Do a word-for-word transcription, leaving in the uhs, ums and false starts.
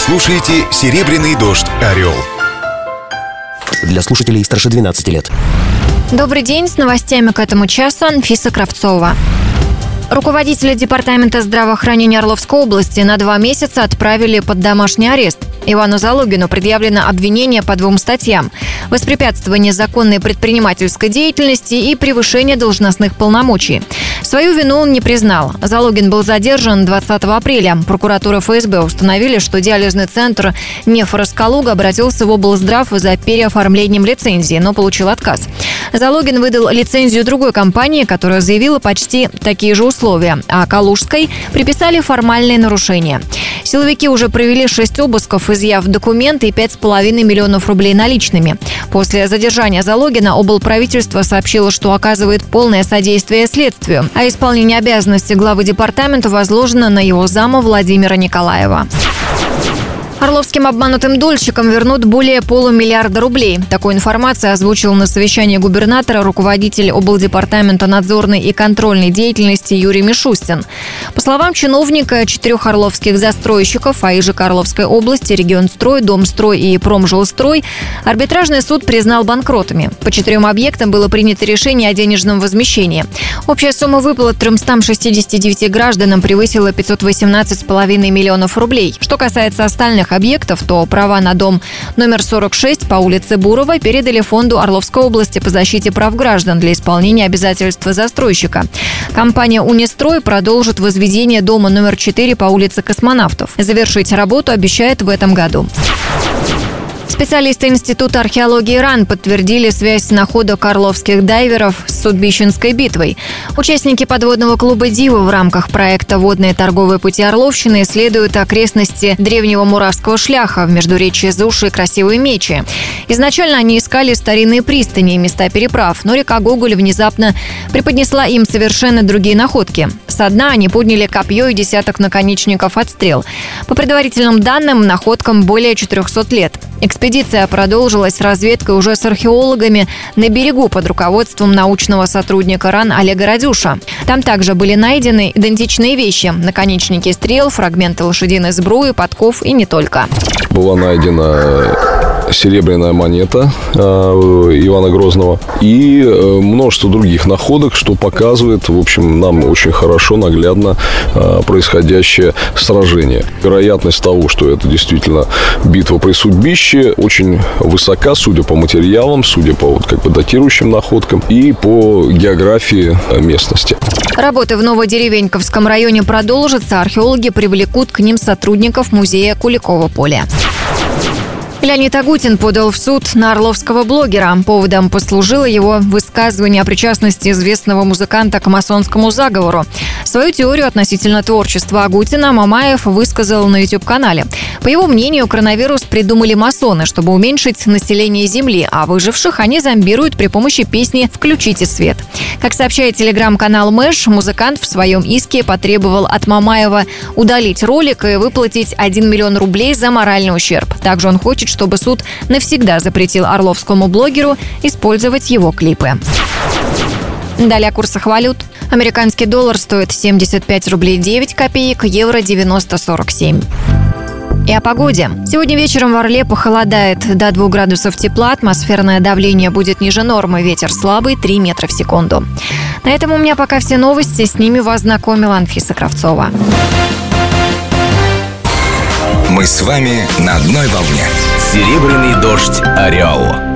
слушаете «Серебряный дождь Орел». Для слушателей старше двенадцати лет. Добрый день, с новостями к этому часу Анфиса Кравцова. Руководителя департамента здравоохранения Орловской области на два месяца отправили под домашний арест. Ивану Залогину предъявлено обвинение по двум статьям: воспрепятствование законной предпринимательской деятельности и превышение должностных полномочий. Свою вину он не признал. Залогин был задержан двадцатого апреля. Прокуратура эф эс бэ установили, что диализный центр «Нефрос Калуга» обратился в облздрав за переоформлением лицензии, но получил отказ. Залогин выдал лицензию другой компании, которая заявила почти такие же условия, а Калужской приписали формальные нарушения. Силовики уже провели шесть обысков, изъяв документы и пять с половиной миллионов рублей наличными. После задержания Залогина облправительство сообщило, что оказывает полное содействие следствию, а исполнение обязанностей главы департамента возложено на его зама Владимира Николаева. Орловским обманутым дольщикам вернут более полумиллиарда рублей. Такую информацию озвучил на совещании губернатора руководитель облдепартамента надзорной и контрольной деятельности Юрий Мишустин. По словам чиновника, четырех орловских застройщиков, а ИЖК Орловской области, Регионстрой, Домстрой и Промжилстрой, арбитражный суд признал банкротами. По четырем объектам было принято решение о денежном возмещении. Общая сумма выплат тремстам шестидесяти девяти гражданам превысила пятьсот восемнадцать с половиной миллионов рублей. Что касается остальных объектов, то права на дом номер сорок шесть по улице Бурова передали Фонду Орловской области по защите прав граждан для исполнения обязательств застройщика. Компания «Унистрой» продолжит возведение дома номер четыре по улице Космонавтов. Завершить работу обещает в этом году. Специалисты Института археологии РАН подтвердили связь находок орловских дайверов с Судьбищенской битвой. Участники подводного клуба «Дива» в рамках проекта «Водные торговые пути Орловщины» исследуют окрестности древнего Муравского шляха в междуречье Зуши и Красивой Мечи. Изначально они искали старинные пристани и места переправ, но река Гоголь внезапно преподнесла им совершенно другие находки. Со дна они подняли копье и десяток наконечников от стрел. По предварительным данным, находкам более четырехсот лет. Экспедиция продолжилась разведкой уже с археологами на берегу под руководством научного сотрудника РАН Олега Радюша. Там также были найдены идентичные вещи – наконечники стрел, фрагменты лошадиной сбруи, подков и не только. Была найдена серебряная монета э, Ивана Грозного и э, множество других находок, что показывает, в общем, нам очень хорошо, наглядно э, происходящее сражение. Вероятность того, что это действительно битва при Судьбище, очень высока, судя по материалам, судя по вот, как бы датирующим находкам и по географии местности. Работы в Новодеревеньковском районе продолжатся. Археологи привлекут к ним сотрудников музея Куликово поле. Леонид Агутин подал в суд на орловского блогера. Поводом послужило его высказывание о причастности известного музыканта к масонскому заговору. Свою теорию относительно творчества Агутина Мамаев высказал на YouTube-канале. По его мнению, коронавирус придумали масоны, чтобы уменьшить население Земли, а выживших они зомбируют при помощи песни «Включите свет». Как сообщает телеграм-канал Мэш, музыкант в своем иске потребовал от Мамаева удалить ролик и выплатить один миллион рублей за моральный ущерб. Также он хочет, чтобы суд навсегда запретил орловскому блогеру использовать его клипы. Далее о курсах валют. Американский доллар стоит семьдесят пять рублей девять копеек, евро девяносто сорок семь. И о погоде. Сегодня вечером в Орле похолодает до двух градусов тепла, атмосферное давление будет ниже нормы, ветер слабый три метра в секунду. На этом у меня пока все новости, с ними вас знакомила Анфиса Кравцова. Мы с вами на одной волне. «Серебряный дождь Орел».